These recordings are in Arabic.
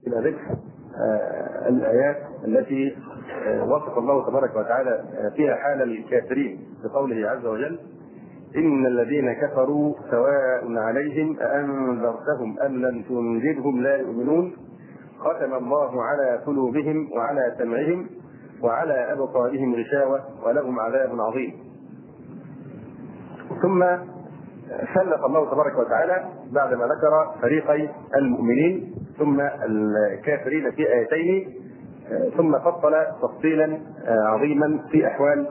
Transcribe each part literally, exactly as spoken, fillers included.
إلى ذكر الآيات التي وصف الله تبارك وتعالى فيها حال الكافرين بقوله عز وجل: إن الذين كفروا سواء عليهم أأنذرتهم أم لم تنذرهم لا يؤمنون ختم الله على قلوبهم وعلى سمعهم وعلى أبصارهم غشاوة ولهم عذاب عظيم. ثم سلط الله تبارك وتعالى بعدما ذكر فريقي المؤمنين ثم الكافرين في آيتين، ثم فصل تفصيلا عظيما في أحوال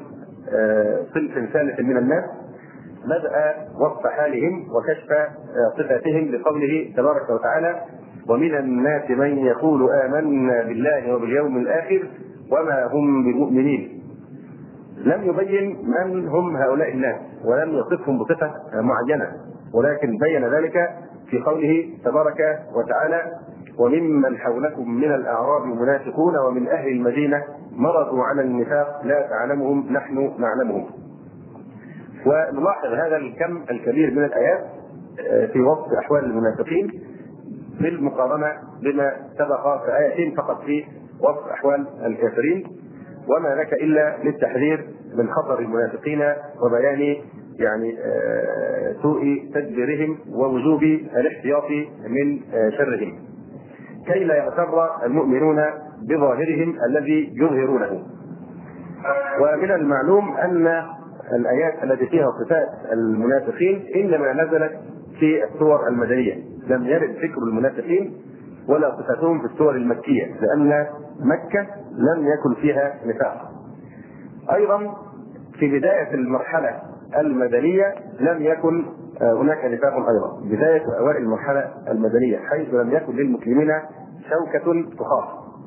صنف ثالث من الناس، بدأ وصف حالهم وكشف صفاتهم بقوله تبارك وتعالى: ومن الناس من يقول آمنا بالله وباليوم الآخر وما هم بمؤمنين. لم يبين من هم هؤلاء الناس ولم يصفهم بصفة معينة، ولكن بين ذلك في قوله تبارك وتعالى: وممن حولكم من الأعراب منافقون ومن أهل المدينة مرضوا على النفاق لا تعلمهم نحن نعلمهم. ونلاحظ هذا الكم الكبير من الآيات في وصف أحوال المنافقين بالمقارنة بما سبق في آيتين فقط في وصف أحوال الكافرين، وما ذاك إلا للتحذير من خطر المنافقين وبيان يعني سوء تدبيرهم ووجوب الاحتياط من شرهم كي لا يغتر المؤمنون بظاهرهم الذي يظهرونه. ومن المعلوم أن الآيات التي فيها صفات المنافقين إنما نزلت في السور المدنية، لم يرد ذكر المنافقين ولا صفاتهم في السور المكية، لأن مكة لم يكن فيها نفاق. أيضا في بداية المرحلة المدنية لم يكن هناك نفاق أيضا، بداية أوائل المرحلة المدنية، حيث لم يكن للمسلمين شوكة تخاف،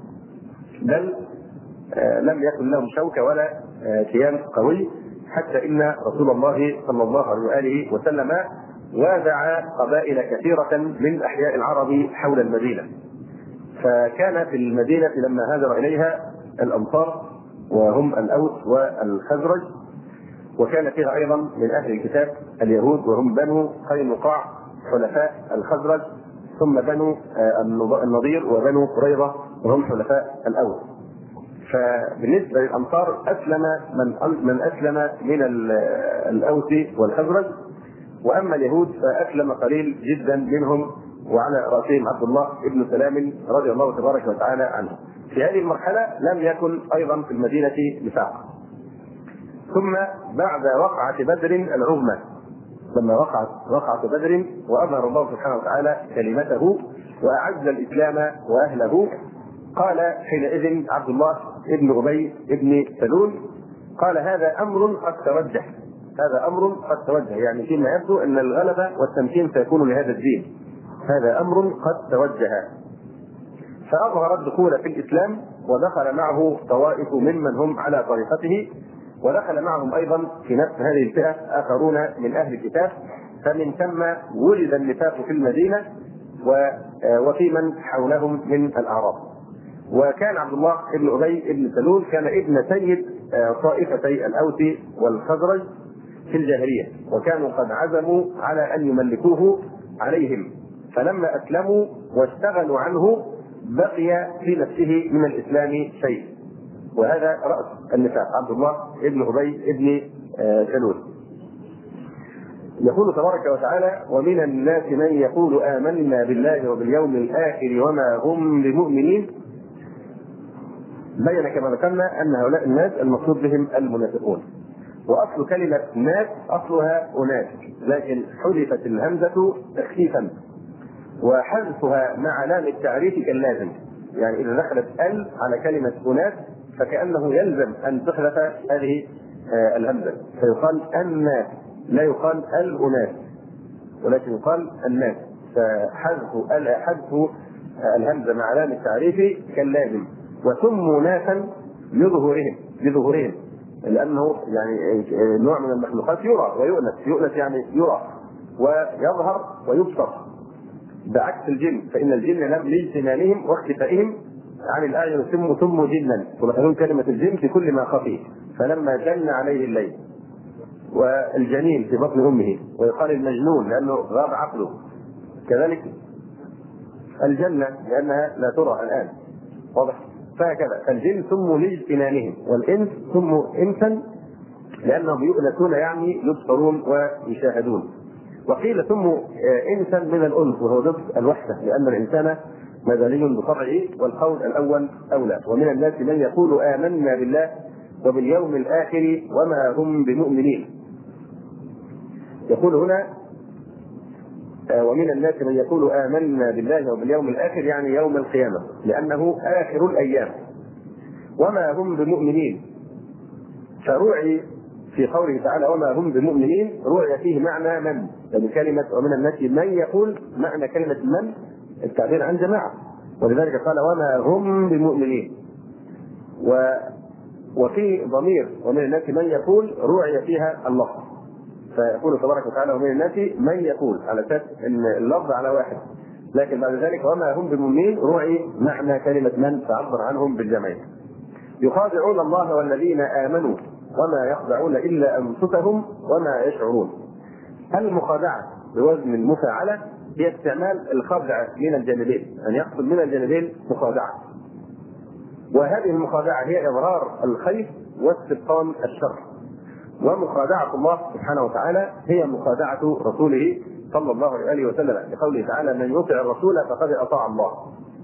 بل لم يكن لهم شوكة ولا كيان قوي، حتى إن رسول الله صلى الله عليه وآله وسلم وازع قبائل كثيرة من أحياء العرب حول المدينة. فكان في المدينة لما هاجر إليها الأنصار وهم الأوس والخزرج، وكان فيها أيضا من أهل الكتاب اليهود وهم بنو قينقاع حلفاء الخزرج، ثم بنو النضير وبنو قريظة وهم حلفاء الأوس. فبالنسبة للأنصار أسلم من من أسلم من الأوس والخزرج، وأما اليهود فأسلم قليل جدا منهم، وعلى رأسهم عبد الله ابن سلام رضي الله تبارك وتعالى عنه. في هذه المرحلة لم يكن أيضا في المدينة نفاق. ثم بعد وقعة بدر العظمى، لما وقعت وقعة بدر وأظهر الله سبحانه وتعالى كلمته وأعز الإسلام وأهله، قال حينئذ عبد الله ابن أبي ابن سلول: قال هذا أمر قد توجه، هذا أمر قد توجه، يعني فيما يبدو أن الغلبة والتمكين سيكون لهذا الدين، هذا أمر قد توجه. فأظهر الدخول في الإسلام، ودخل معه طوائف ممن هم على طريقته، ودخل معهم أيضا في نفس هذه الفئة آخرون من أهل الكتاب، فمن ثم ولد النفاق في المدينة وفي من حولهم من الأعراب. وكان عبد الله ابن أبي ابن سلول كان ابن سيد طائفتي الأوس والخزرج في الجاهلية، وكانوا قد عزموا على أن يملكوه عليهم، فلما أسلموا واشتغلوا عنه بقي في نفسه من الإسلام شيء، وهذا رأس النفاق عبد الله ابن أبي ابن سلول. يقول تبارك وتعالى: ومن الناس من يقول آمنا بالله وباليوم الآخر وما هم بمؤمنين. بين كما ذكرنا أن هؤلاء الناس المقصود بهم المنافقون، وأصل كلمة ناس أصلها أناس، لكن حذفت الهمزة تخفيفا، وحذفها مع لام التعريف كاللازم، يعني إذا دخلت ال على كلمة أناس فكأنه يلزم أن تحذف هذه الهمزة، فيقال الناس، لا يقال الأناس، ولكن يقال الناس، فحذف حذف الهمزة مع لام التعريف كاللازم. وسموا ناسا لظهورهم لظهورهم لأنه يعني نوع من المخلوقات يرى ويؤنس، يؤنس يعني يرى ويظهر ويبصر، بعكس الجن، فإن الجن لم لاجتنانهم واختفائهم عن الآية سموا سموا جنا، ومثلون كلمة الجن في كل ما خفي، فلما جن عليه الليل. والجنين في بطن أمه، ويقال المجنون لأنه غاب عقله كذلك. الجنة لأنها لا ترى الآن، واضح؟ فهكذا فالجن سموا لاجتنانهم، والإنس سموا إنسا لأنهم يؤنسون يعني يبصرون ويشاهدون. وقيل سموا إنسا من الأنس وهو ضد الوحدة، لأن الإنسان مدني بطبعه، والقول الأول أولى. ومن الناس من يقول آمنا بالله وباليوم الآخر وما هم بمؤمنين. يقول هنا ومن الناس من يقول آمنا بالله وباليوم الآخر يعني يوم القيامة، لأنه آخر الأيام، وما هم بمؤمنين. فروعي في قوله تعالى وما هم بمؤمنين روعي فيه معنى من، يعني كلمة ومن الناس من يقول معنى كلمة من التعبير عن جماعة، ولذلك قال وما هم بمؤمنين. و وفي ضمير ومن الناس من يقول روعي فيها اللفظ، فيقول تبارك وتعالى ومن الناس من يقول على اساس ان اللفظ على واحد، لكن بعد ذلك وما هم بمؤمنين روعي معنى كلمة من فعبر عنهم بالجمع. يخادعون الله والذين آمنوا وما يخدعون إلا أنفسهم وما يشعرون. المخادعة بوزن المفاعلة هي استعمال الخدع من الجانبين، أن يقصد من الجانبين مخادعة، وهذه المخادعة هي إظهار الخير واستبطان الشر. ومخادعة الله سبحانه وتعالى هي مخادعة رسوله صلى الله عليه وسلم، لقوله تعالى من يطع الرسول فقد أطاع الله.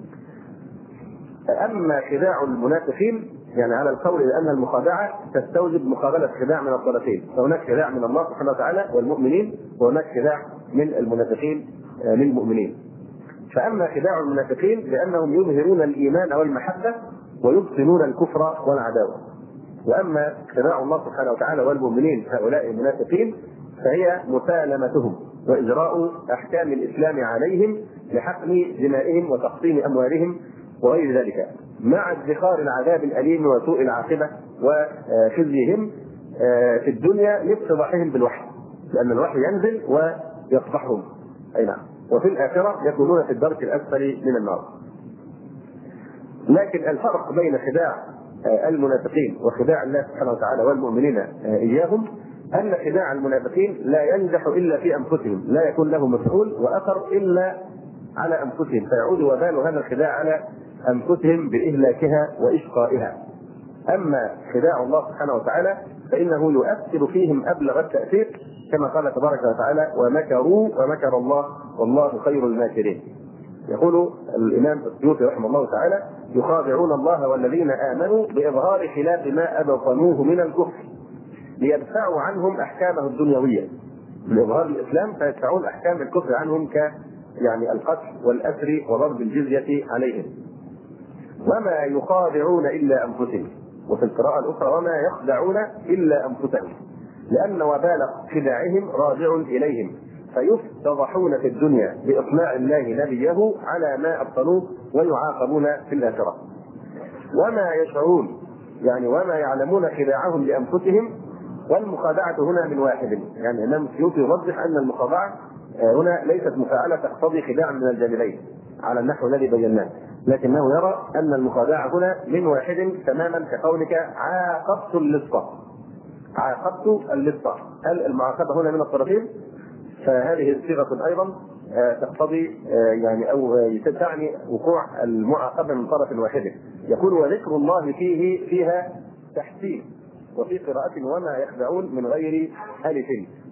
أما خداع المنافقين يعني على القول لأن المخادعة تستوجب مقابلة خداع من الطرفين، فهناك خداع من الله سبحانه وتعالى والمؤمنين، وهناك خداع من المنافقين للمؤمنين. فأما خداع المنافقين لأنهم يظهرون الإيمان والمحبة ويبطنون الكفر والعداوة، وأما خداع الله سبحانه وتعالى والمؤمنين هؤلاء المنافقين فهي مسالمتهم وإجراء أحكام الإسلام عليهم لحقن دمائهم وتقسيم أموالهم وغير ذلك، مع ادخار العذاب الأليم وسوء العاقبة وخزيهم في الدنيا لاتضاحهم بالوحي، لأن الوحي ينزل ويصفحهم أي نعم، وفي الآخرة يكونون في الدرك الأسفل من النار. لكن الفرق بين خداع المنافقين وخداع الله سبحانه وتعالى والمؤمنين إياهم أن خداع المنافقين لا ينجح إلا في أنفسهم، لا يكون له مفعول وأثر إلا على أنفسهم، فيعود وبال هذا الخداع على أنفسهم بإهلاكها وإشقائها. أما خداع الله سبحانه وتعالى فإنه يؤثر فيهم أبلغ التأثير، كما قال تبارك وتعالى ومكروا ومكر الله والله خير الماكرين. يقول الإمام السيوطي رحمه الله تعالى يخادعون الله والذين آمنوا بإظهار خلاف ما أبطنوه من الكفر ليدفعوا عنهم أحكامه الدنيوية، بإظهار الإسلام فيدفعون أحكام الكفر عنهم ك يعني القتل والأسر وضرب الجزية عليهم. وما يخادعون إلا أنفسهم، وفي القراءة الأخرى وما يخدعون إلا أنفسهم، لأن وبال خداعهم راجع إليهم فيفتضحون في الدنيا بإطلاع الله نبيه على ما أبطلوه ويعاقبون في الآخرة. وما يشعرون يعني وما يعلمون خداعهم لأنفسهم، والمخادعة هنا من واحد، يعني الإمام السيوطي يوضح أن المخادعة هنا ليست مفاعلة تقتضي خداع من الجانبين على النحو الذي بيناه، لكنه يرى أن المخادعة هنا من واحد تماما كقولك عاقبت اللصة، عاقبت اللصة، هل المعاقبة هنا من الطرفين؟ فهذه صيغة أيضا تقتضي يعني أو تعني وقوع المعاقبة من طرف واحد. يقول وذكر الله فيه فيها تحسين، وفي قراءة وما يخدعون من غير ألف.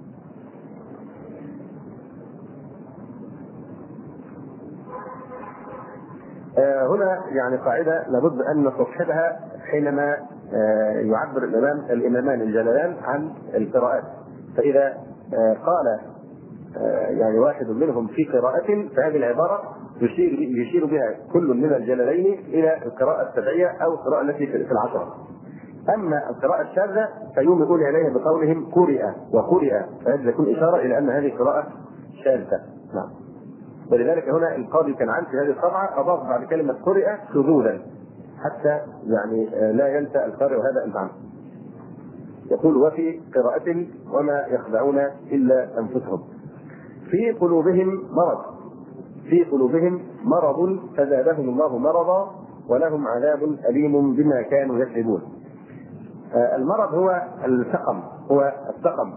هنا يعني قاعدة لابد أن نستصحبها حينما يعبر الإمام الإمامان الجلالان عن القراءات. فإذا قال يعني واحد منهم في قراءة فهذه العبارة يشير يشير بها كل من الجلالين إلى القراءة السبعية أو القراءة التي في العشرة. أما القراءة الشاذة فيوم إليها بقولهم قرئ وقرئ، فهذا يكون إشارة إلى أن هذه قراءة شاذة. نعم. ولذلك هنا القاضي كان عن في هذه الصفحة أضاف بعد كلمة قرئ شذوذا حتى يعني لا ينسى القارئ هذا المعنى. يقول وفي قراءة وما يخدعون إلا أنفسهم في قلوبهم مرض في قلوبهم مرض فزادهم الله مرضا ولهم عذاب أليم بما كانوا يكذبون. المرض هو السقم، هو السقم،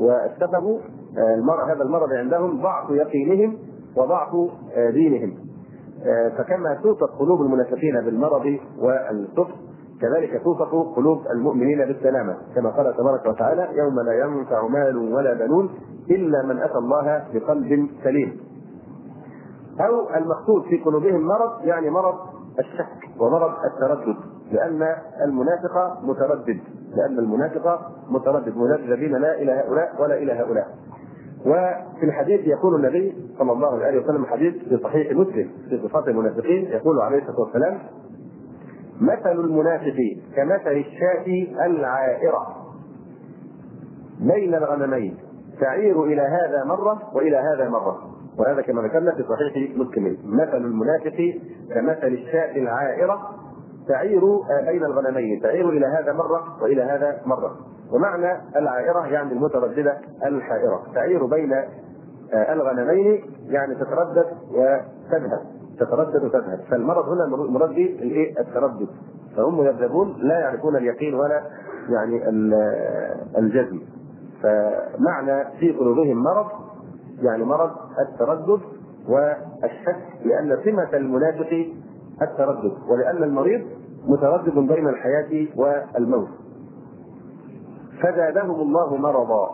والسبب المرض هذا المرض عندهم ضعف يقينهم وضعف دينهم، فكما توصف قلوب المنافقين بالمرض والكفر كذلك توصف قلوب المؤمنين بالسلامة، كما قال تبارك وتعالى: يوم لا ينفع مال ولا بنون إلا من أتى الله بقلب سليم. أو المقصود في قلوبهم مرض يعني مرض الشك ومرض التردد، لأن المنافق متردد لأن المنافق متردد مذبذبين لا إلى هؤلاء ولا إلى هؤلاء. وفي الحديث يقول النبي صلى الله عليه وسلم، حديث في صحيح مسلم في صفات المنافقين، يقول عليه الصلاة والسلام: مثل المنافق كمثل الشاة العائرة بين الغنمين تعير إلى هذا مرة وإلى هذا مرة، وهذا كما ذكرنا في صحيح مسلم. مثل المنافق كمثل الشاة العائرة تعير بين الغنمين، تعير إلى هذا مرة وإلى هذا مرة. ومعنى العائرة يعني المترددة الحائرة، تعير بين الغنمين يعني تتردد وتذهب تتردد وتذهب. فالمرض هنا المرض به التردد، فهم يذهبون لا يعرفون اليقين ولا يعني الجزم. فمعنى في قلوبهم مرض يعني مرض التردد والشك، لأن سمة المنافق التردد، ولأن المريض متردد بين الحياة والموت. فزادهم الله مرضا،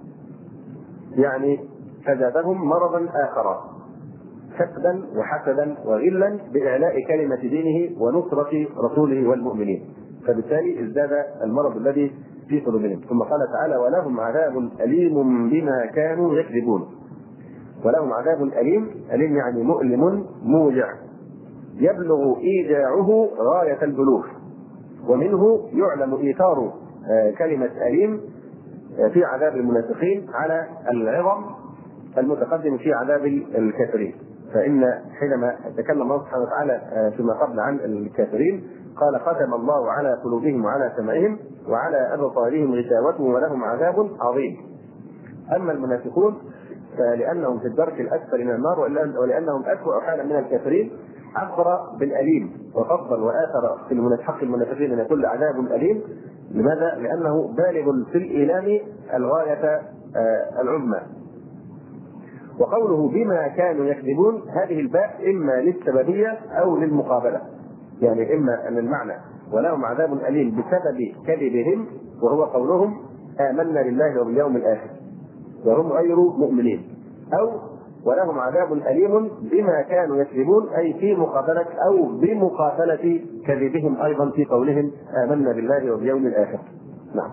يعني فزادهم مرضا آخر، حقدا وحسدا وغلا بإعلاء كلمة دينه ونصرة رسوله والمؤمنين، فبالتالي ازداد المرض الذي في قلوبهم. ثم قال تعالى: ولهم عذاب أليم بما كانوا يكذبون. ولهم عذاب أليم، أليم يعني مؤلم موجع، يبلغ إيجاعه غاية البلوغ، ومنه يعلم إيثار كلمة أليم في عذاب المنافقين على العظم المتقدم في عذاب الكافرين. فإن حينما تكلم الله سبحانه وتعالى فيما قبل عن الكافرين قال: ختم الله على قلوبهم وعلى سمعهم وعلى أبصارهم غشاوة ولهم عذاب عظيم. أما المنافقون فلأنهم في الدرك الأسفل من النار ولأنهم أسوأ حالا من الكافرين عبر بالأليم وفضل وآثر في حق المنافقين أن يكون عذاب أليم. لماذا؟ لأنه بالغ في الإيلام الغاية العظمى. وقوله بما كانوا يكذبون، هذه الباء إما للسببية أو للمقابلة، يعني إما أن المعنى ولهم عذاب أليم بسبب كذبهم، وهو قولهم آمنا بالله وباليوم الآخر وهم غير مؤمنين، أو ولهم عذاب أليم بما كانوا يكذبون، أي في مقابلة أو بمقابلة كذبهم أيضا في قولهم آمنا بالله وباليوم الآخر. نعم.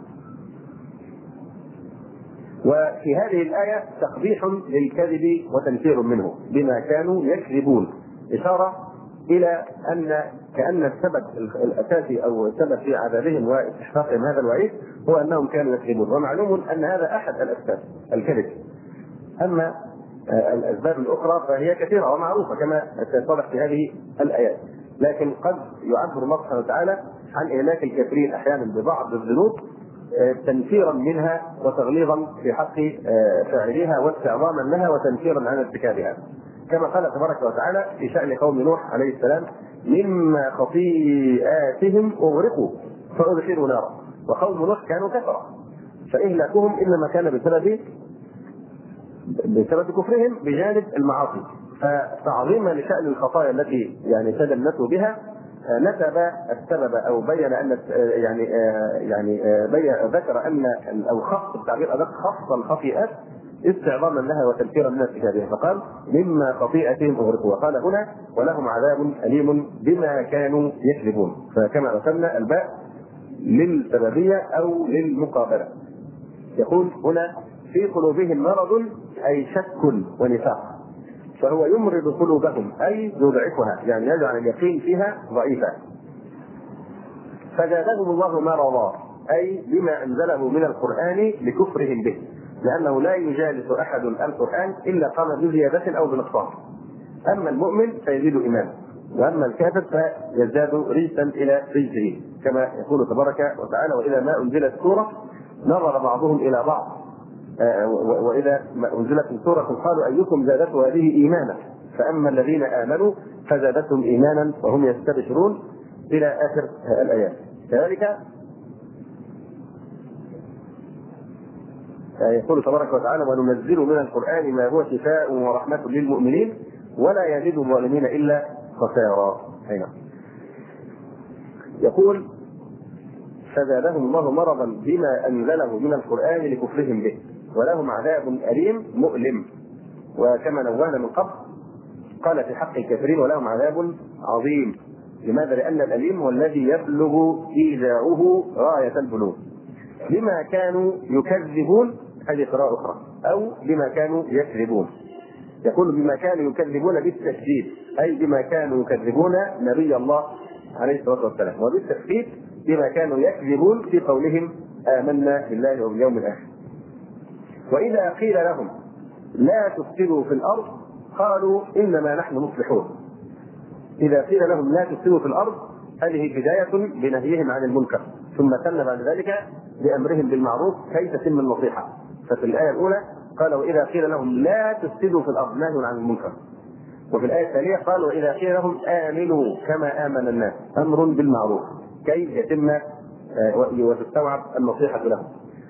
وفي هذه الآية تقبيح للكذب وتنفير منه بما كانوا يكذبون، إشارة إلى أن كأن السبب الأساسي أو السبب في عذابهم واستحقاقهم هذا الوعيد هو أنهم كانوا يكذبون. ومعلوم أن هذا أحد الأسباب الكذب، أما الأسباب الأخرى فهي كثيرة ومعروفة كما تتضح في هذه الآيات، لكن قد يعبر الله سبحانه وتعالى عن إهلاك الكافرين أحيانا ببعض الذنوب تنفيرا منها وتغليظا في حق فاعليها واستعظاما لها وتنفيرا عن ارتكابها، كما قال تبارك وتعالى في شأن قوم نوح عليه السلام: مما خطيئاتهم أغرقوا فأدخلوا نارا. وقوم نوح كانوا كفرة، فإهلاكهم إنما كان بسبب بسبب كفرهم بجانب المعاصي. فتعظيما لشأن الخطايا التي يعني تدنسوا بها نسب السبب او بين ان يعني يعني ذكر ان او خص التعبير ادق خص الخطيئات استعظاما لها وتنفيرا من ارتكابها، فقال مما خطيئتهم اغرقوا، وقال هنا ولهم عذاب اليم بما كانوا يكذبون. فكما ذكرنا الباء للسببيه او للمقابله. يقول هنا في قلوبهم مرض اي شك ونفاق، فهو يمرض قلوبهم اي يضعفها، يعني يجعل اليقين فيها ضعيفا. فزادهم الله مرضا اي بما انزله من القران لكفرهم به، لانه لا يجالس احد القران الا قام بزياده او بنقصان. اما المؤمن فيزيد ايمانا، واما الكافر فيزداد رجسا الى رجسه، كما يقول تبارك وتعالى: واذا ما انزلت سوره نظر بعضهم الى بعض وإذا أنزلت سورة قالوا أيكم زادته هذه إيمانا، فأما الذين آمنوا فزادتهم إيمانا وهم يستبشرون إلى آخر الآيات. كذلك يقول تبارك وتعالى: وننزل من القرآن ما هو شفاء ورحمة للمؤمنين ولا يزيد الظالمين إلا خسارا. هنا يقول فزادهم الله مرضا بما أنزله من القرآن لكفرهم به ولهم عذاب أليم مؤلم. وكما نوهنا من قبل قال في حق الكافرين ولهم عذاب عظيم. لماذا؟ لأن الأليم هو الذي يبلغ إيذاؤه غاية البلوغ. بما كانوا يكذبون، هذه قراءة أخرى، أو بما كانوا يكذبون. يقول بما كانوا يكذبون بالتشديد، أي بما كانوا يكذبون نبي الله عليه الصلاة والسلام، وبالتخفيف بما كانوا يكذبون في قولهم آمنا بالله وباليوم الآخر. وإذا قيل لهم لا تفسدوا في الأرض قالوا إنما نحن مصلحون. إذا قيل لهم لا تفسدوا في الأرض هذه بداية بنهيهم عن المنكر، ثم تم بعد ذلك بأمرهم بالمعروف كي تتم النصيحة. ففي الآية الأولى قال وإذا قيل لهم لا تفسدوا في الأرض نهي عن المنكر، وفي الآية الثانية قال وإذا قيل لهم آمنوا كما آمن الناس، أمر بالمعروف كي يتم وتستوعب النصيحة لهم.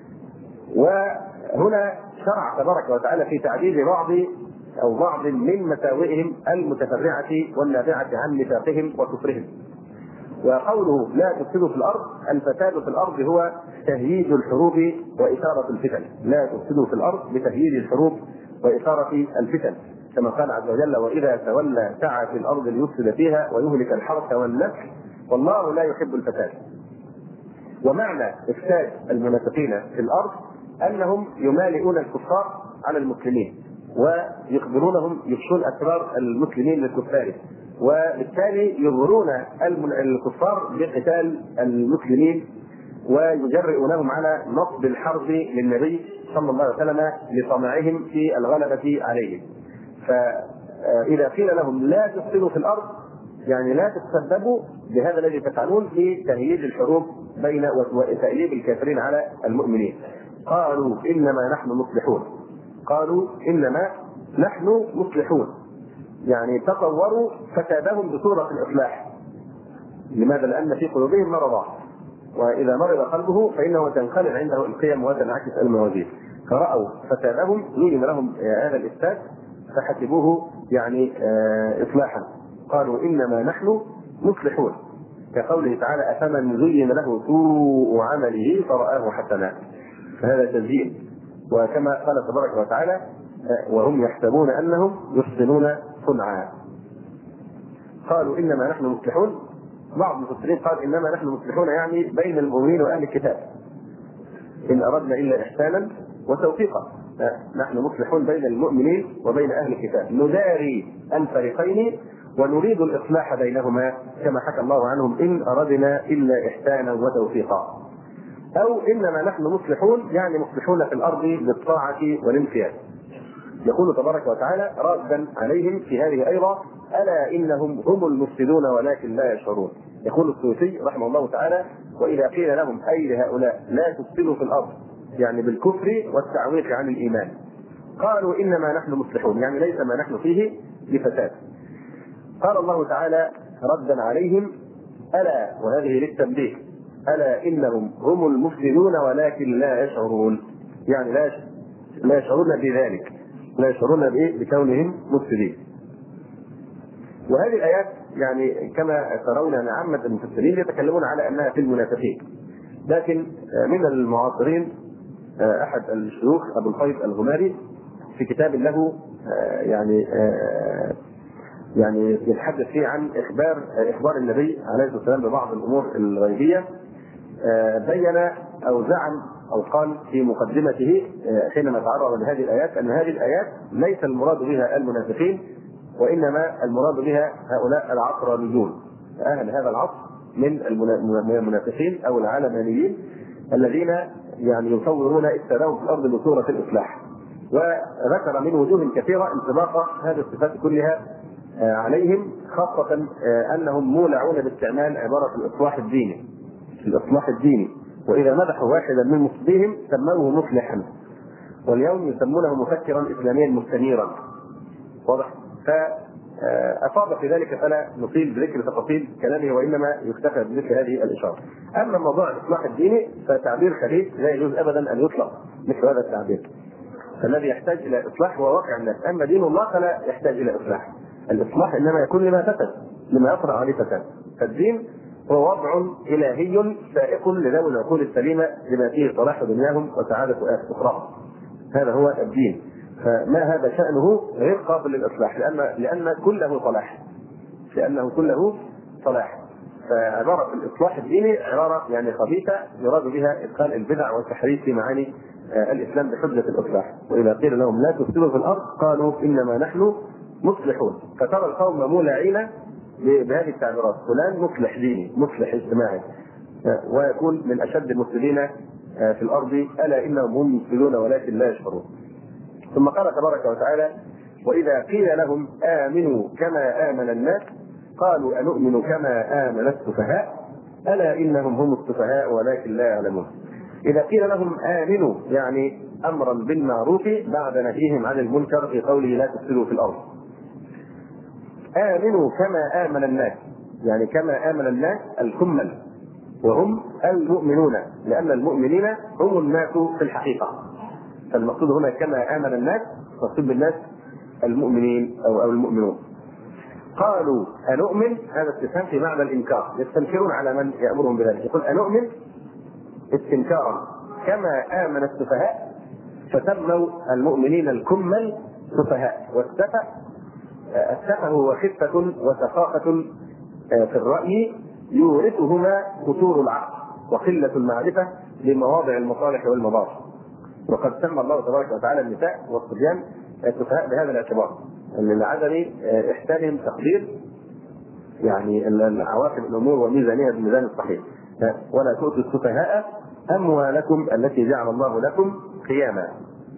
وهنا شرع تبارك وتعالى في تعديل بعض أو بعض من مساوئهم المتفرعة والنابعة عن ميثاقهم وكفرهم. وقوله لا تفسدوا في الأرض، الفساد في الأرض هو تهييج الحروب وإثارة الفتن. لا تفسدوا في الأرض بتهييج الحروب وإثارة الفتن، كما قال عز وجل وإذا تولى سعى في الأرض ليفسد فيها ويهلك الحرث والنسل والله لا يحب الفساد. ومعنى إفساد المنافقين في الأرض أنهم يمالئون الكفار على المسلمين ويخبرونهم يفشون أسرار المسلمين للكفار، وبالتالي يغرون الكفار بقتال المسلمين ويجرئونهم على نصب الحرب للنبي صلى الله عليه وسلم لطمعهم في الغلبة عليهم. فإذا قيل لهم لا تفسدوا في الأرض يعني لا تتسببوا بهذا الذي تفعلون في تهييج الحروب بين وتأييد الكافرين على المؤمنين. قالوا إنما نحن مصلحون، قالوا إنما نحن مصلحون، يعني تصوروا فسادهم بصورة الإصلاح. لماذا؟ لأن في قلوبهم مرضا، وإذا مرض قلبه فإنه تنقلب عنده القيم وتنعكس الموازين. فرأوا فسادهم زين لهم هذا الإفساد فحسبوه يعني إصلاحا. قالوا إنما نحن مصلحون، كقوله تعالى أفمن زين له سوء عمله فرآه حسنا، فهذا تزيين. وكما قال تبارك وتعالى وهم يحسبون أنهم يحسنون صنعا. قالوا إنما نحن مصلحون. بعض المفسرين قال إنما نحن مصلحون يعني بين المؤمنين وأهل الكتاب، إن أردنا إلا إحسانا وتوفيقا. نحن مصلحون بين المؤمنين وبين أهل الكتاب، نداري الفريقين ونريد الإصلاح بينهما كما حكى الله عنهم إن أردنا إلا إحسانا وتوفيقا. أو إنما نحن مصلحون يعني مصلحون في الأرض بالطاعة والانقياد. يقول تبارك وتعالى رادا عليهم في هذه أيضا ألا إنهم هم المفسدون ولكن لا يشعرون. يقول السوسي رحمه الله تعالى وإذا قيل لهم أي لهؤلاء لا تفسدوا في الأرض يعني بالكفر والتعويق عن الإيمان قالوا إنما نحن مصلحون يعني ليس ما نحن فيه بفساد. قال الله تعالى ردا عليهم ألا، وهذه للتنبيه، ألا إنهم هم المفسدون ولكن لا يشعرون، يعني لا لا يشعرون بذلك، لا يشعرون بإيه؟ بكونهم مفسدين. وهذه الآيات يعني كما ترون أن عامة المفسرين يتكلمون على أنها في المنافقين، لكن من المعاصرين أحد الشيوخ أبو الفيض الغماري في كتاب له يعني يعني يتحدث فيه عن إخبار إخبار النبي عليه الصلاة والسلام ببعض الأمور الغيبية، بين أو زعم أو قال في مقدمته حينما تعرض لهذه الآيات أن هذه الآيات ليس المراد بها المنافقين، وإنما المراد بها هؤلاء العقرانيون، أهل هذا العصر من المنافقين أو العلمانيين الذين يعني يصورون إفسادهم في الأرض بصورة الإصلاح. وذكر من وجوه كثيرة انطباق هذه الصفات كلها عليهم، خاصة أنهم مولعون باستعمال عبارة الإصلاح الديني، الإصلاح الديني، وإذا مدحوا واحدا من مفسديهم سموه مصلحا، واليوم يسمونه مفكرا إسلاميا مستنيرا. واضح؟ فأصاب في ذلك فلا نطيل بذكر تفاصيل كلامه، وإنما يكتفى بذكر هذه الإشارة. أما موضوع الإصلاح الديني فتعبير خبيث لا يجوز أبدا أن يطلق مثل هذا التعبير. فالذي يحتاج إلى إصلاح هو واقع الناس، أما دين الله فلا يحتاج إلى إصلاح. الإصلاح إنما يكون لما فسد، لما يطرأ عليه فساد. فالدين هو وضع إلهي سائق لذوي العقول السليمة لما فيه صلاح دنياهم وسعادة أخراهم. هذا هو الدين. فما هذا شأنه غير قابل للإصلاح، لأن لأن كله صلاح، لأنه كله صلاح. فعبارة الإصلاح الديني عبارة يعني خبيثة يراد بها إدخال البدع والتحريف في معاني الإسلام بحجة الإصلاح. وإذا قيل لهم لا تفسدوا في الأرض قالوا إنما نحن مصلحون. فترى القوم مولعين بهذه التعبيرات، فلان مصلح ديني مصلح اجتماعي، ويكون من أشد المفسدين في الأرض ألا إنهم هم مفسدون ولكن لا يشعرون. ثم قال تبارك وتعالى: وإذا قيل لهم آمنوا كما آمن الناس قالوا أنؤمن كما آمن السفهاء ألا إنهم هم السفهاء ولكن لا يعلمون. إذا قيل لهم آمنوا يعني أمرا بالمعروف بعد نهيهم عن المنكر في قوله لا تفسدوا في الأرض. آمنوا كما آمن الناس يعني كما آمن الناس الكمل وهم المؤمنون، لأن المؤمنين هم الناس في الحقيقة. فالمقصود هنا كما آمن الناس، مقصود بالناس المؤمنين أو أو المؤمنون. قالوا أنؤمن، هذا استفهام في معنى الإنكار، يستنكرون على من يأمرهم بذلك. يقول أنؤمن استنكارا كما آمن السفهاء، فسموا المؤمنين الكمل سفهاء. والسفه السفه هو خفة وسخافة في الرأي يورثهما قصور العقل وقلة المعرفة لمواضع المصالح والمضار. وقد سمى الله تبارك وتعالى النساء والصبيان السفهاء بهذا الاعتبار، لعدم احسانهم تقدير يعني عواقب الامور وميزانها بالميزان الصحيح. ولا تؤتوا السفهاء اموالكم التي جعل الله لكم قياما.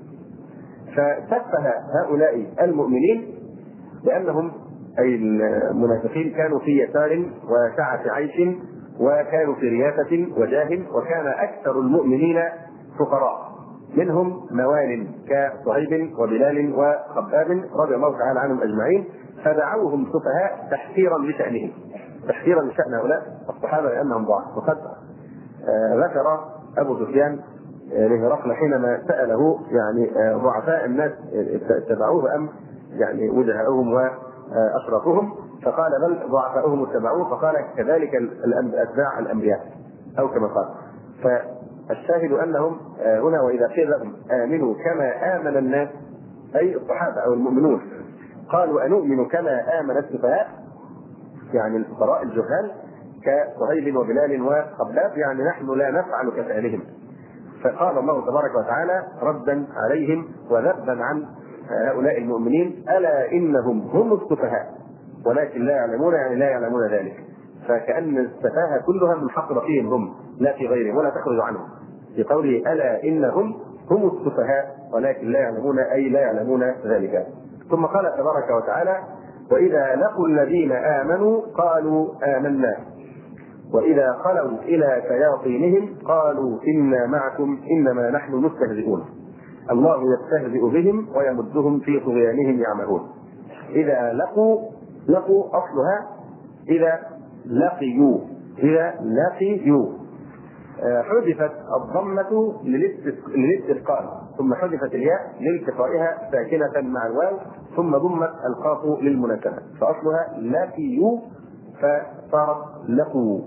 فسفه هؤلاء المؤمنين لانهم اي المنافقين كانوا في يسار وسعة عيش وكانوا في رياسة وجاه، وكان اكثر المؤمنين فقراء، منهم موال كصهيب وبلال وخباب رضي الله تعالى عنهم اجمعين، فدعوهم سفهاء تحقيرا لشأنهم، تحقيرا لشأن هؤلاء الصحابه لانهم ضعاف. وقد آه ذكر ابو سفيان لهرقل حينما سأله يعني آه ضعفاء الناس اتبعوه ام يعني وجهاؤهم واشرفهم، فقال بل ضعفاؤهم اتبعوه، فقال كذلك اتباع الانبياء او كما قال. فالشاهد انهم هنا واذا قيل لهم امنوا كما امن الناس اي الصحابه او المؤمنون قالوا انؤمن كما امن السفهاء يعني الفقراء الجهال كصهيب وبلال وخباب، يعني نحن لا نفعل كفعلهم. فقال الله تبارك وتعالى ردا عليهم وذبا عن هؤلاء المؤمنين: الا انهم هم السفهاء ولكن لا يعلمون، يعني لا يعلمون ذلك. فكأن السفاهة كلها من حق فيهم هم لا في غيرهم ولا تخرج عنهم، في قوله الا انهم هم السفهاء ولكن لا يعلمون اي لا يعلمون ذلك. ثم قال تبارك وتعالى: واذا لقوا الذين امنوا قالوا امنا واذا خلوا الى شياطينهم قالوا انا معكم انما نحن مستهزئون الله يستهزئ بهم ويمدهم في طغيانهم يعمهون. اذا لقوا، لقوا اصلها اذا لقيوا، اذا لقيوا حذفت الضمة للاستثقال ثم حذفت الياء لالتقائها ساكنة مع الواو ثم ضمت القاف للمناسبة، فأصلها لقيوا فصارت لقوا.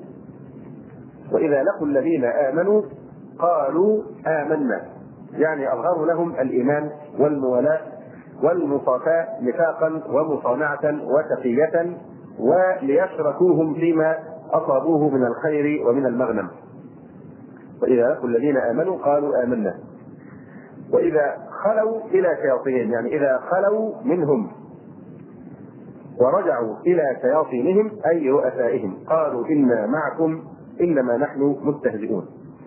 وإذا لقوا الذين آمنوا قالوا آمنا، يعني أظهروا لهم الإيمان والموالاة والمصافاة نفاقا ومصانعة وتقية وليشركوهم فيما أصابوه من الخير ومن المغنم. وإذا لقوا الذين آمنوا قالوا آمنا. وإذا خلوا إلى شياطينهم، يعني إذا خلوا منهم ورجعوا إلى شياطينهم أي رؤسائهم قالوا إنا معكم إنما نحن مستهزئون.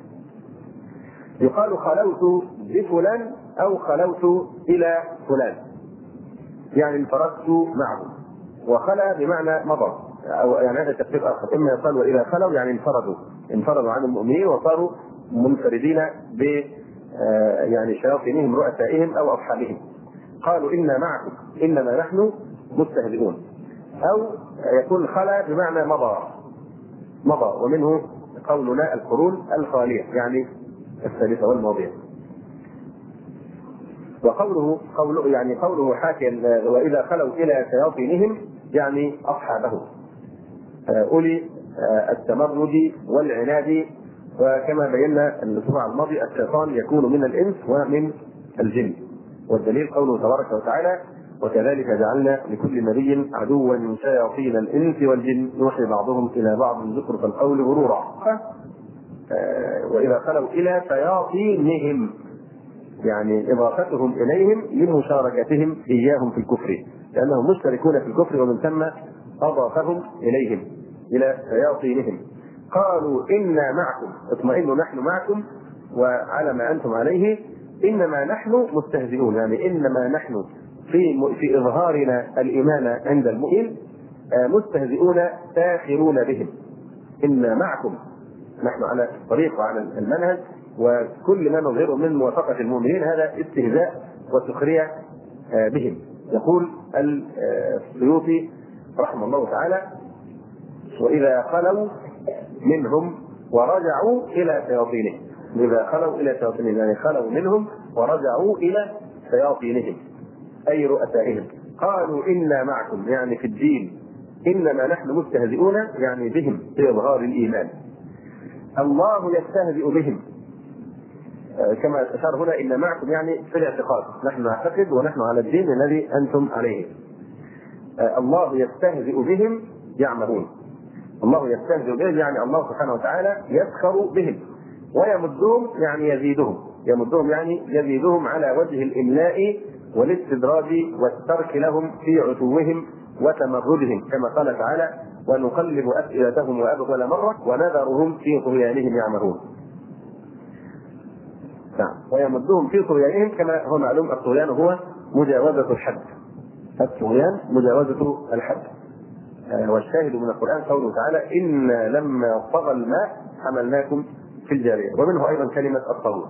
يقال خلوت بفلان أو خلوت إلى فلان، يعني انفردت معهم، وخلى بمعنى مضى، أو يعني هذا تفسير آخر، إما يقال وإذا خلوا يعني انفردوا انفردوا عن المؤمنين وصاروا منفردين ب يعني شياطينهم رؤسائهم أو أصحابهم. قالوا إنا معكم إنما نحن مستهزئون. أو يكون خلى بمعنى مضى مضى ومنه قولنا القرون الخالية يعني الثالثة والماضية. وقوله قوله يعني قوله حاكيا وإذا خلوا إلى شياطينهم يعني أصحابه، أولي التمرد والعناد. وكما بينا الأسبوع الماضي الشيطان يكون من الإنس ومن الجن، والدليل قوله تبارك وتعالى: وكذلك جعلنا لكل نبي عدوا من شياطين الإنس والجن يوحي بعضهم إلى بعض زخرف القول غرورا. وإذا خلوا إلى شياطينهم، يعني إضافتهم إليهم من مشاركتهم إياهم في الكفر، لأنهم مشتركون في الكفر، ومن ثم أضافهم إليهم إلى شياطينهم. قالوا إنا معكم، اطمئنوا نحن معكم وعلى ما أنتم عليه، إنما نحن مستهزئون، يعني إنما نحن في في إظهارنا الإيمان عند المؤمن مستهزئون ساخرون بهم. إنا معكم، نحن على الطريق وعلى المنهج، وكل ما نظهره من موافقة المؤمنين هذا استهزاء وسخرية بهم. يقول السيوطي رحمه الله تعالى: وإذا خلوا منهم ورجعوا إلى شياطينهم. إذا خلوا إلى شياطينهم يعني خلوا منهم ورجعوا إلى شياطينهم أي رؤسائهم. قالوا إنا معكم يعني في الدين، إنما نحن مستهزئون يعني بهم في إظهار الإيمان. الله يستهزئ بهم، كما أشار هنا إن معكم يعني في الاعتقاد، نحن نعتقد ونحن على الدين الذي أنتم عليه. الله يستهزئ بهم يعمهون. الله يستهزئ بهم يعني الله سبحانه وتعالى يسخر بهم، ويمدهم يعني يزيدهم، يمدهم يعني يزيدهم على وجه الإملاء والاستدراج والترك لهم في عتوهم وتمردهم، كما قال تعالى: ونقلب أفئدتهم وأبطل مرة ونذرهم في طغيانهم يعمهون. نعم، ويمدهم في طغيانهم، كما هو معلوم الطغيان هو مجاوزة الحد، الطغيان مجاوزة الحد. والشاهد من القرآن قوله تعالى: إنا لما طغى الماء حملناكم في الجارية، ومنه أيضا كلمة الطغوت.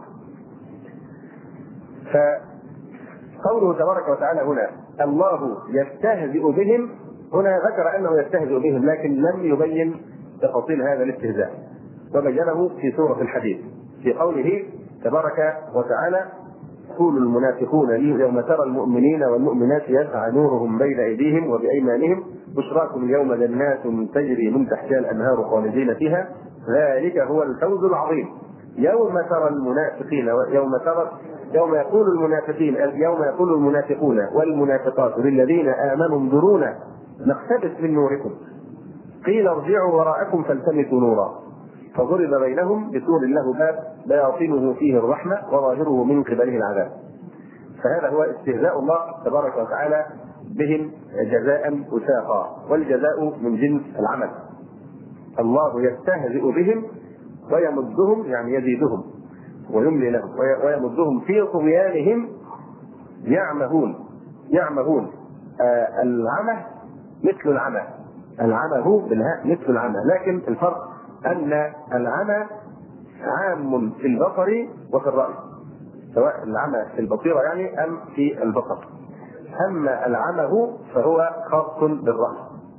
فقوله تبارك وتعالى هنا الله يستهزئ بهم، هنا ذكر أنه يستهزئ بهم لكن لم يبين تفاصيل هذا الاستهزاء، وبينه في سورة الحديث في قوله تبارك وتعالى: يقول المنافقون يوم ترى المؤمنين والمؤمنات يسعى نورهم بين أيديهم وبأيمانهم بشراكم اليوم جنات تجري من تحتها الأنهار خالدين فيها ذلك هو الفوز العظيم. يوم ترى المنافقين يوم ترى يوم يقول المنافقين يوم يقول المنافقون والمنافقات للذين آمنوا انظرونا نقتبس من نوركم قيل ارجعوا وراءكم فالتمسوا نورا فضرب بينهم بسور له باب باطنه فيه الرحمة وظاهره من قبله العذاب. فهذا هو استهزاء الله تبارك وتعالى بهم جزاء وفاقا، والجزاء من جنس العمل. الله يستهزئ بهم ويمدهم يعني يزيدهم ويملي لهم ويمدهم في طغيانهم يعمهون. يعمهون آه العمى مثل العمى، العمى هو بالهاء مثل العمى، لكن الفرق أن العمى عام في البصر وفي الرأي، سواء العمى في البصيرة يعني أم في البصر. أما العمى هو فهو خاص بالرأي،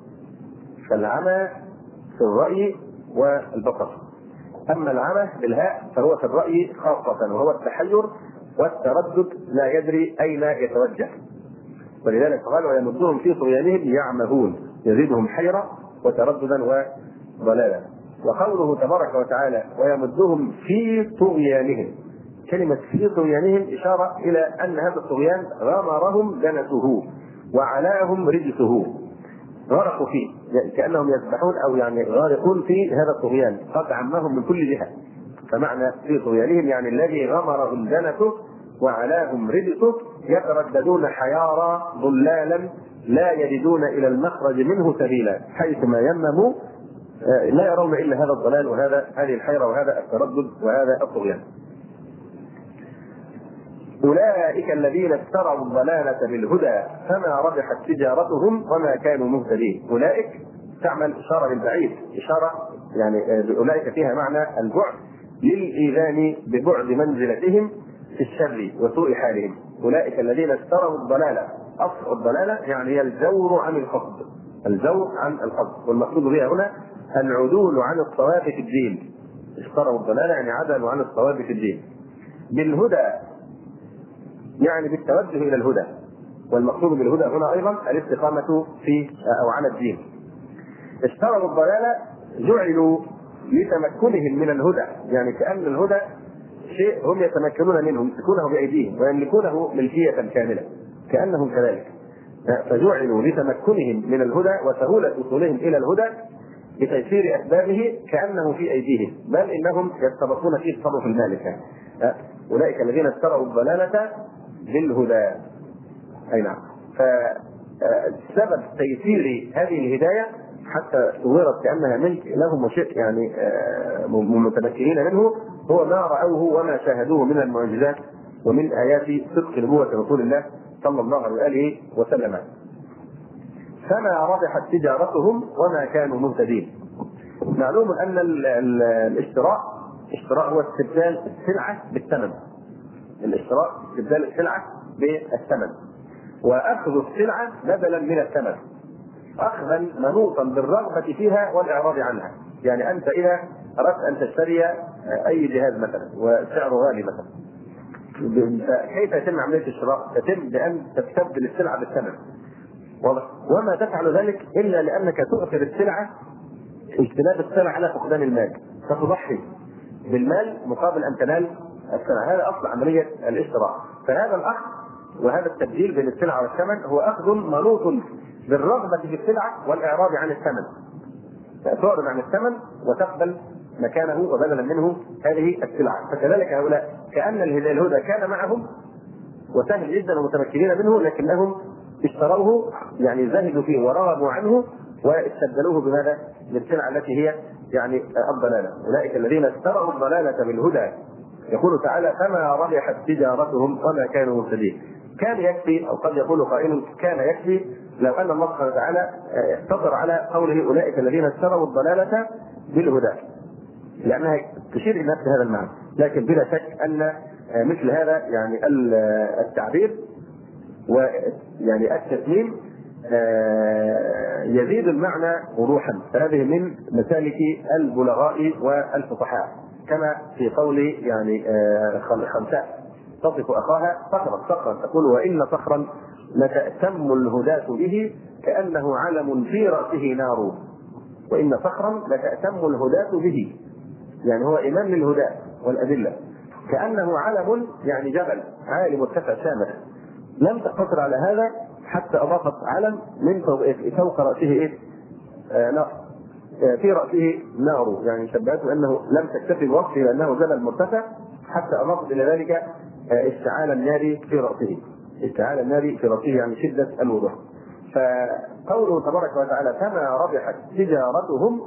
فالعمى في الرأي والبصر. أما العمى بالهاء فهو في الرأي خاصة، وهو التحير والتردد لا يدري أين يتوجه، ولذلك قال ويمدهم في طغيانهم يعمهون، يزيدهم حيرة وترددا وضلالا. وقوله تبارك وتعالى ويمدهم في طغيانهم، كلمة في طغيانهم إشارة إلى أن هذا الطغيان غمرهم دنسه وعلاهم رجسه، غرقوا فيه يعني كأنهم يسبحون أو يعني غارقون في هذا الطغيان، قد عمهم من كل جهة. فمعنى في طغيانهم يعني الذي غمرهم دنسه وعلاهم رجسه يترددون حيارى ضلالا لا يجدون إلى المخرج منه سبيلا، حيثما يمموا لا يرون إلا هذا الضلال وهذا هذه الحيرة وهذا التردد وهذا الطغيان. أولئك الذين اشتروا الضلالة بالهدى فما ربحت تجارتهم وما كانوا مهتدين. أولئك تعمل إشارة للبعيد، إشارة يعني أولئك فيها معنى البعد للإيذان ببعد منزلتهم في الشر وسوء حالهم. أولئك الذين اشتروا الضلالة، أصل الضلالة يعني هي الجور عن القصد، الجور عن القصد، والمقصود بها هنا العدول عن الصواب في الدين. اشتروا الضلالة يعني عدلوا عن الصواب في الدين. بالهدى يعني بالتوجه إلى الهدى، والمقصود بالهدى هنا أيضا الاستقامة في أو على الدين. اشتروا الضلالة جعلوا لتمكنهم من الهدى، يعني كأن الهدى شيء هم يتمكنون منه، يمسكونه بأيديهم ويملكونه ملكية كاملة كأنهم كذلك، فجعلوا لتمكنهم من الهدى وسهولة وصولهم إلى الهدى بتيسير أسبابه كأنه في أيديهم، بل إنهم يتسبقون في تصرف المالك. أولئك الذين اشتروا الضلالة بالهدى. أي نعم. فسبب تيسير هذه الهداية حتى صورت كأنها ملك لهم وشيء يعني متمكنين منه هو ما رأوه وما شاهدوه من المعجزات ومن آيات صدق نبوة رسول الله صلى الله عليه وآله وسلم. فما ربحت تجارتهم وما كانوا مهتدين. معلوم أن الاشتراء اشتراء هو استبدال السلعة بالثمن. الاشتراء استبدال السلعة بالثمن، وأخذ السلعة بدلا من الثمن، أخذا منوطا بالرغبة فيها والإعراض عنها. يعني أنت إذا أردت أن تشتري أي جهاز مثلا وسعره غالي مثلا، كيف يتم عملية الشراء؟ تتم بأن تستبدل السلعة بالثمن، وما تفعل ذلك إلا لأنك تؤثر السلعة اجتناب السلعة على فقدان المال، فتضحي بالمال مقابل أن تنال السلعة. هذا أصل عملية الاشتراء. فهذا الأخذ وهذا التبديل بين السلعة والثمن هو أخذ منوط بالرغبة في السلعة والإعراض عن الثمن. تعرض عن الثمن وتقبل مكانه وبدلا منه هذه السلعة. فكذلك هؤلاء كأن الهدى كان معهم وسهل جدا ومتمكنين منه، لكنهم اشتروه يعني زهدوا فيه ورغبوا عنه واستبدلوه بماذا؟ بالسلعة التي هي يعني الضلالة. أولئك الذين اشتروا الضلالة بالهدى. يقول تعالى فما ربحت تجارتهم وما كانوا مهتدين. كان يكفي، أو قد يقول قائل كان يكفي لو أن الله سبحانه وتعالى اقتصر على قوله أولئك الذين اشتروا الضلالة بالهدى، لأنها تشير إلى نفس هذا المعنى. لكن بلا شك أن مثل هذا يعني التعبير ويعني التسليم يزيد المعنى وضوحا. فهذه من مسالك البلغاء والفصحاء، كما في قول يعني خنساء تصف أخاها صخرا صخرا تقول وإن صخرا لتأتم الهداة به كأنه علم في رأسه نار. وإن صخرا لتأتم الهداة به، يعني هو إمام للهداة والأدلة، كأنه علم يعني جبل عالي مرتفع شامخ. لم تقتصر على هذا حتى أضافت علم من فوق رأسه إيه؟ آه نار، آه في رأسه نار، يعني شبهته أنه لم تكتفي بوصفه لأنه جبل مرتفع حتى أضافت إلى ذلك آه اشتعال النار في رأسه. اشتعال النار في رأسه يعني شدة الوضوح. فقوله تبارك وتعالى فما ربحت تجارتهم،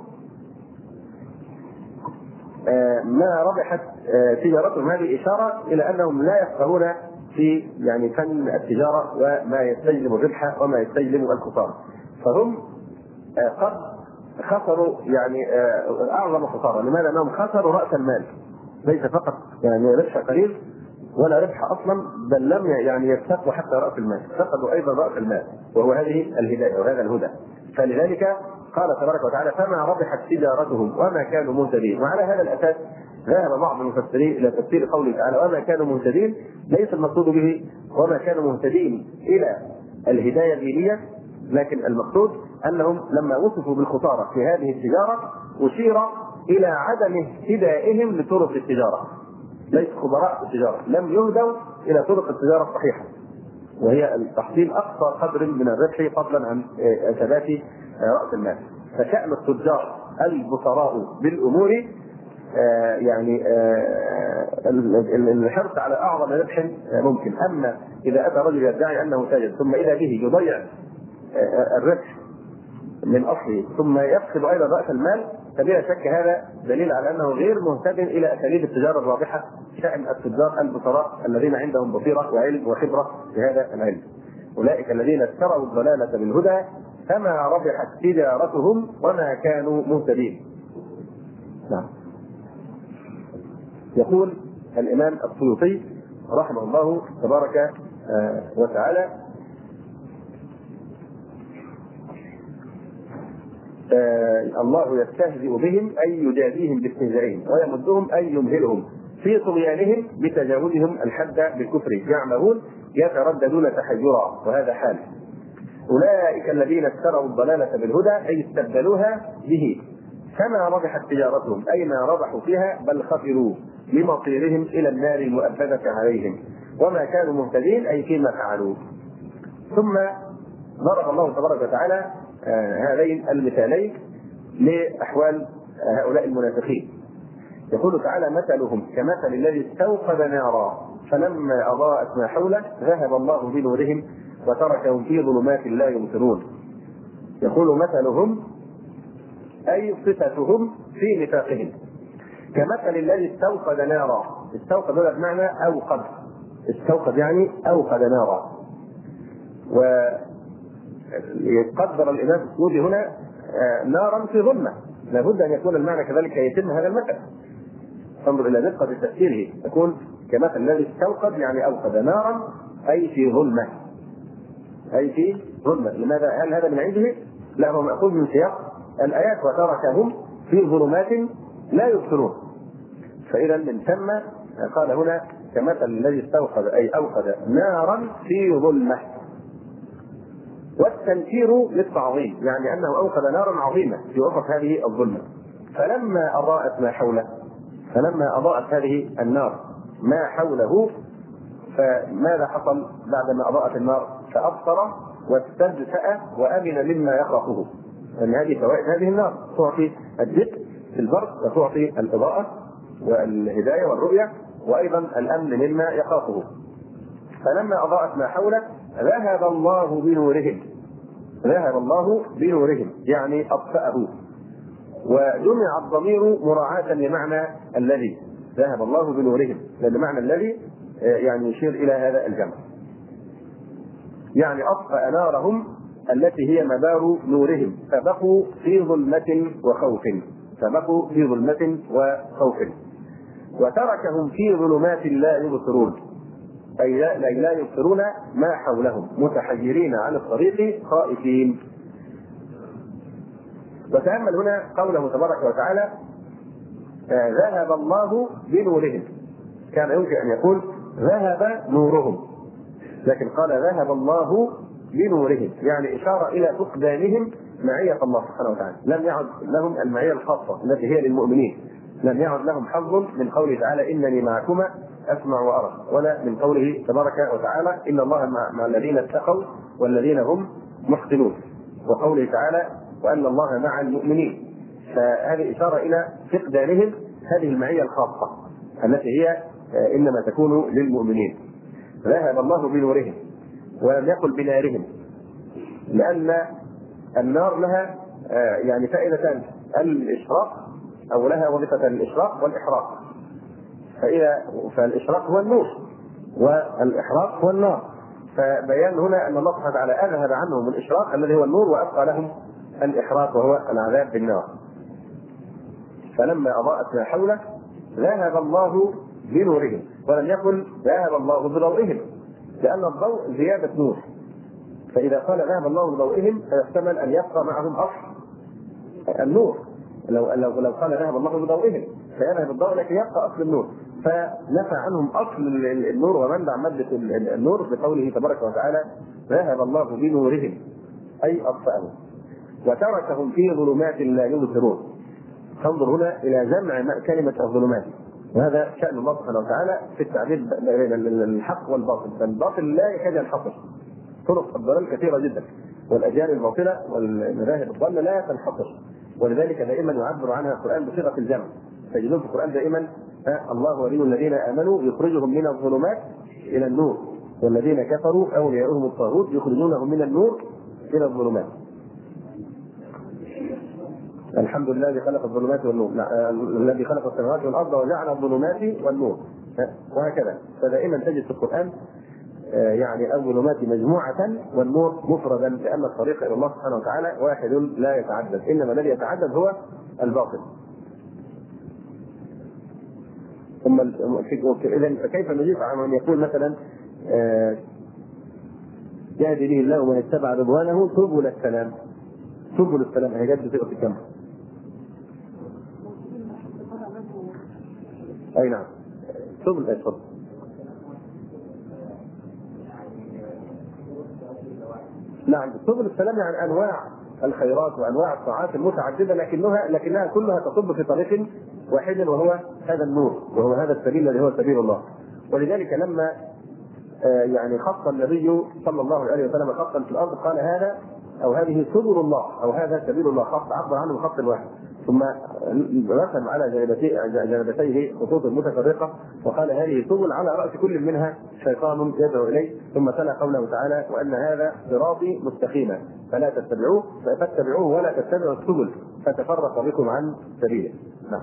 آه ما ربحت آه تجارتهم، هذه إشارة إلى أنهم لا يفقهون في يعني فن التجارة وما يستلزم الربح وما يستلزم الخسارة. فهم آه قد خسروا يعني آه أعظم خسارة. لماذا؟ أنهم خسروا رأس المال، ليس فقط يعني ربح قليل ولا ربح أصلا، بل لم يعني يستقوا حتى رأس المال، فقدوا أيضا رأس المال وهو هذه الهداية وهذا الهدى. فلذلك قال تبارك وتعالى فما ربحت تجارتهم وما كانوا مهتدين. وعلى هذا الأساس ذهب بعض المفسرين إلى تفسير قوله تعالى وما كانوا مهتدين، ليس المقصود به وما كانوا مهتدين إلى الهداية الدينية، لكن المقصود أنهم لما وصفوا بالخسارة في هذه التجارة أشير إلى عدم اهتدائهم لطرق التجارة. ليس خبراء التجارة، لم يهدوا إلى طرق التجارة الصحيحة، وهي تحصيل أقصى قدر من الربح فضلا عن ثبات رأس المال. فشأن التجار البصراء بالأمور آه يعني آه الحرص على أعظم ربح ممكن. أما إذا أتى رجل يدعي أنه تاجر ثم إذا به يضيع آه الربح من أصله ثم يفقد أيضا رأس المال، فبلا شك هذا دليل على أنه غير مهتد إلى أساليب التجارة الرابحة. شأن التجار البصراء الذين عندهم بصيرة وعلم وخبرة بهذا العلم. أولئك الذين اشتروا الضلالة بالهدى فما ربحت تجارتهم وما كانوا مهتدين. نعم. يقول الإمام السيوطي رحمه الله تبارك وتعالى آه الله يستهزئ بهم أي يجازيهم باستهزائهم ويمدهم أي يمهلهم في طغيانهم بتجاوزهم الحد بالكفر، يعمهون يترددون تحيرا، وهذا حال. أولئك الذين اشتروا الضلالة بالهدى أي استبدلوها به، فما ربحت تجارتهم أي ما ربحوا فيها، بل خسروا لمصيرهم إلى النار المؤبدة عليهم، وما كانوا مهتدين أي فيما فعلوا. ثم ضرب الله تبارك وتعالى هذين المثالين لأحوال هؤلاء المنافقين. يقول تعالى: مثلهم كمثل الذي استوقد نارا فلما أضاءت ما حوله ذهب الله بنورهم وتركهم في ظلمات لا يبصرون. يقول مثلهم أي صفتهم في نفاقهم كمثل الذي استوقد نارا. استوقد هذا بمعنى أوقد، استوقد يعني أوقد نارا. ويقدر الإمام السيوطي هنا نارا في ظلمة، لابد أن يكون المعنى كذلك يتم هذا المثل. انظر إلى دقة تفسيره، يكون كمثل الذي استوقد يعني أوقد نارا أي في ظلمة، أي في ظلمة. لماذا؟ هل هذا من عنده؟ لا، هو مأخوذ من سياق الآيات: وتركهم في ظلمات لا يبصرون. فإذا من ثم قال هنا كمثل الذي استوقد أي أوقد نارا في ظلمة. والتنكير للتعظيم، يعني أنه أوقد نارا عظيمة في وسط هذه الظلمة. فلما أضاءت ما حوله، فلما أضاءت هذه النار ما حوله، فماذا حصل بعدما أضاءت النار؟ فأبصر واستدفأ وأمن مما يخافه. لأن هذه فوائد هذه النار، تعطي الدفء في البرد وتعطي الإضاءة والهداية والرؤية وأيضا الأمن مما يخافه. فلما أضاءت ما حوله ذهب الله بنورهم، ذهب الله بنورهم يعني أطفأه. وجمع الضمير مراعاة لمعنى الذي، ذهب الله بنورهم، لأن معنى الذي يعني يشير إلى هذا الجمع، يعني أطفأ نارهم التي هي مدار نورهم، فبقوا في ظلمة وخوف، فبقوا في ظلمة وخوف. وتركهم في ظلمات لا يبصرون، أي لا, لا يبصرون ما حولهم، متحيرين عن الطريق خائفين. وتأمل هنا قوله تبارك وتعالى: ذهب الله بنورهم. كان يمكن أن يقول ذهب نورهم، لكن قال ذهب الله بنورهم، يعني إشارة إلى فقدانهم معية الله سبحانه وتعالى. لم يعد لهم المعية الخاصة التي هي للمؤمنين، لم يعد لهم حظ من قوله تعالى: إنني معكما أسمع وأرى، ولا من قوله تبارك وتعالى: إن الله مع الذين اتقوا والذين هم محسنون، وقوله تعالى: وأن الله مع المؤمنين. فهذه إشارة إلى فقدانهم هذه المعية الخاصة التي هي إنما تكون للمؤمنين. ذهب الله بنورهم، ولم يقل بنارهم، لأن النار لها يعني فائدتان: الإشراق، أو لها وظيفة الإشراق والإحراق. فإذا فالإشراق هو النور والإحراق هو النار. فبيان هنا أن الله سبحانه وتعالى أذهب عنهم الإشراق الذي هو النور وأبقى لهم الإحراق وهو العذاب بالنار. فلما أضاءت ما حوله ذهب الله بنورهم، ولم يقل ذهب الله بضوئهم، لأن الضوء زيادة نور. فإذا قال ذهب الله بضوئهم فيحتمل أن يبقى معهم أصل النور. لو لو لو قال ذهب الله بضوئهم فيذهب الضوء لكن يبقى أصل النور، فنفى عنهم أصل النور ومنع مادة النور بقوله تبارك وتعالى: ذهب الله بنورهم أي أطفأهم وتركهم في ظلمات لا يبصرون. تنظر هنا إلى جمع كلمة الظلمات، وهذا شأن الله سبحانه وتعالى في التعبير بين الحق والباطل. فالباطل لا يكاد ينحصر، طرق الضلال كثيرة جدا، والأجيال الباطلة والمذاهب الضالة لا تنحصر، ولذلك دائما يعبر عنها القرآن بصيغة الجمع. تجدون في القرآن دائما: الله ولي الذين آمنوا يخرجهم من الظلمات إلى النور، والذين كفروا أولياؤهم الطاغوت يخرجونهم من النور إلى الظلمات. الحمد لله الذي خلق الظلمات والنور، الذي خلق السماوات والأرض وجعل الظلمات والنور، وهكذا. فدائما تجد في القرآن يعني الظلمات مجموعة والنور مفردا، لأن الطريق إلى الله سبحانه وتعالى واحد لا يتعدد، إنما الذي يتعدد هو الباطل. ثم إذا فكيف نجيب عن من يقول مثلا يهدي به الله ومن اتبع رضوانه سبل السلام؟ سبل السلام هي جد بصيغة الجمع. أي نعم، سبل السلام. نعم سبل السلام يعني انواع الخيرات وانواع الطاعات المتعدده، لكنها لكنها كلها تصب في طريق واحد وهو هذا النور، وهو هذا السبيل الذي هو سبيل الله. ولذلك لما آه يعني خط النبي صلى الله عليه وسلم خطا في الارض قال هذا او هذه سبل الله او هذا سبيل الله، خط عبر عنه بخط واحد، ثم رسم على جانبتيه خطوط متفرقه وقال هذه سبل على راس كل منها شيطان يدعو اليه، ثم تلا قوله تعالى وان هذا صراطي مستقيما فلا تتبعوه فاتبعوه ولا تتبعوا السبل فتفرق بكم عن سبيله. نعم.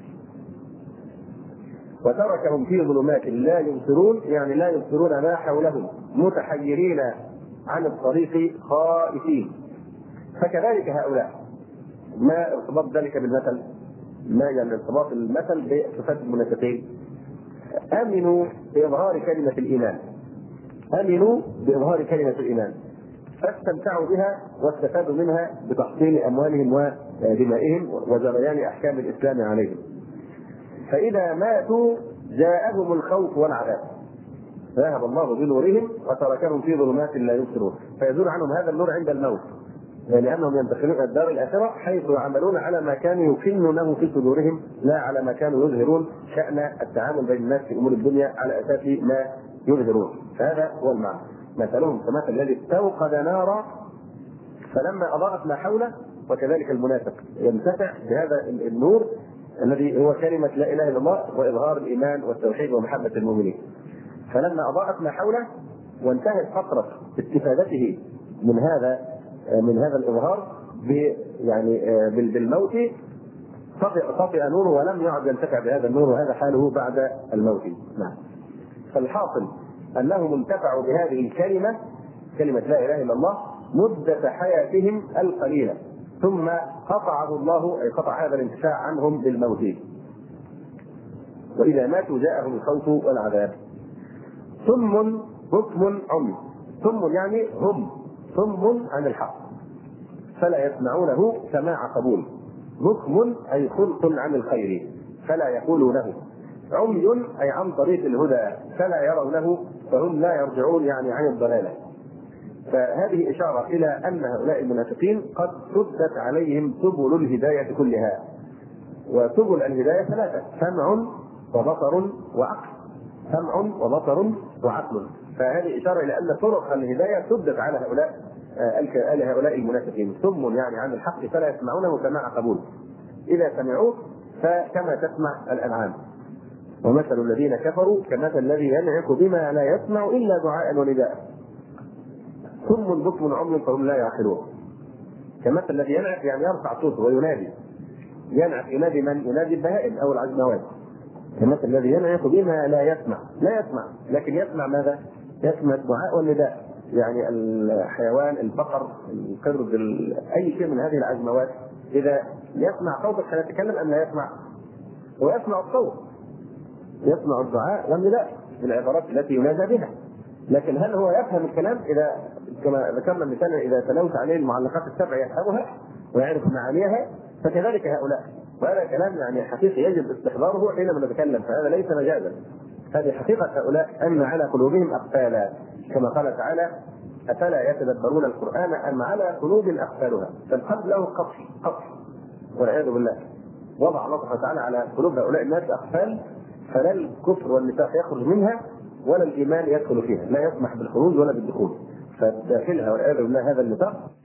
وتركهم في ظلمات لا يبصرون، يعني لا يبصرون ما حولهم، متحيرين عن الطريق خائفين. فكذلك هؤلاء ما ارتباط ذلك بالمثل؟ ما يعني ارتباط المثل بصفات المنافقين؟ امنوا باظهار كلمه الايمان، امنوا باظهار كلمه الايمان فاستمتعوا بها واستفادوا منها بتحصيل اموالهم ودمائهم وجريان احكام الاسلام عليهم. فاذا ماتوا جاءهم الخوف والعذاب، ذهب الله بنورهم وتركهم في ظلمات لا يبصرون، فيزول عنهم هذا النور عند الموت، لانهم ينتقلون الى الدار الاخره حيث يعملون على ما كانوا يكنونه في صدورهم، لا على ما كانوا يظهرون شان التعامل بين الناس في امور الدنيا على اساس ما يظهرون. فهذا هو المعنى. مثلهم كمثل الذي استوقد نارا فلما اضاءت ما حوله، وكذلك المنافق ينتفع بهذا النور الذي هو كلمه لا اله الا الله واظهار الايمان والتوحيد ومحبه المؤمنين. فلما اضاءت ما حوله وانتهت فتره استفادته من هذا من هذا الاظهار يعني بالموت طفئ نوره ولم يعد ينتفع بهذا النور، وهذا حاله بعد الموت. نعم. فالحاصل انهم انتفعوا بهذه الكلمه، كلمه لا اله الا الله، مده حياتهم القليله، ثم قطعه الله اي قطع هذا الانتفاع عنهم بالموت. واذا ماتوا جاءهم الخوف والعذاب. ثم بكم عمي، ثم يعني هم ثم عن الحق فلا يسمعونه سماع قبول، بكم اي خلق عن الخير فلا يقولونه، عمي اي عن طريق الهدى فلا يرونه فهم لا يرجعون يعني عن الضلاله. فهذه اشاره الى ان هؤلاء المنافقين قد سدت عليهم سبل الهدايه كلها، وسبل الهدايه ثلاثه: سمع وبصر وعقل، سمع وبصر وعقل. فهذه اشاره الى ان طرق الهدايه سدت على هؤلاء آه هؤلاء المنافقين. ثم يعني عن الحق فلا يسمعونه سماع قبول، اذا سمعوه فكما تسمع الانعام. ومثل الذين كفروا كمثل الذي ينعق بما لا يسمع الا دعاء ونداء، ثم بكم عمي فهم لا يعقلون. كمثل الذي ينعق يعني يرفع صوته وينادي، ينعق ينادي من؟ ينادي البهائم او العجموات. كمثل الذي ينعق بما لا يسمع، لا يسمع لكن يسمع ماذا؟ يسمع الدعاء والنداء، يعني الحيوان، البقر، القرد، اي شيء من هذه العجموات اذا يسمع صوتك سيتكلم ام لا يسمع؟ هو يسمع الصوت، يسمع الدعاء والنداء بالعبارات التي ينادى بها، لكن هل هو يفهم الكلام؟ اذا كما ذكرنا مثلا اذا تلوت عليه المعلقات السبع يفهمها ويعرف معانيها، فكذلك هؤلاء. وهذا كلام يعني حقيقي يجب استحضاره حينما نتكلم، فهذا ليس مجازا، هذه حقيقه هؤلاء ان على قلوبهم اقفالا، كما قال تعالى: افلا يتدبرون القران ام على قلوب اقفالها. فالقلب له قفل قفل والعياذ بالله. وضع الله سبحانه وتعالى على قلوب هؤلاء الناس اقفال، فلا الكفر والنفاق يخرج منها ولا الايمان يدخل فيها، لا يسمح بالخروج ولا بالدخول، فداخلها والعياذ بالله هذا النفاق